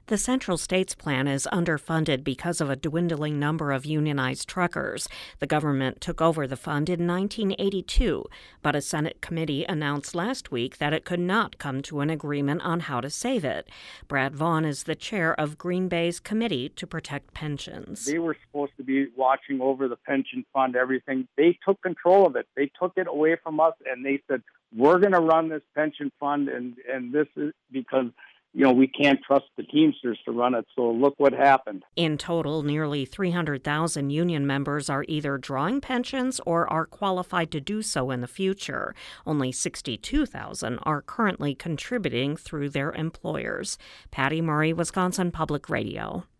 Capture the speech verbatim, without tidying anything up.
The Central States Plan is underfunded because of a dwindling number of unionized truckers. The government took over the fund in nineteen eighty-two, but a Senate committee announced last week that it could not come to an agreement on how to save it. Brad Vaughn is the chair of Green Bay's Committee to Protect Pensions. They were supposed to be watching over the pension fund, everything. They took control of it. They took it away from us, and they said, we're going to run this pension fund, and, and this is because you know, we can't trust the Teamsters to run it, so look what happened. In total, nearly three hundred thousand union members are either drawing pensions or are qualified to do so in the future. Only sixty-two thousand are currently contributing through their employers. Patty Murray, Wisconsin Public Radio.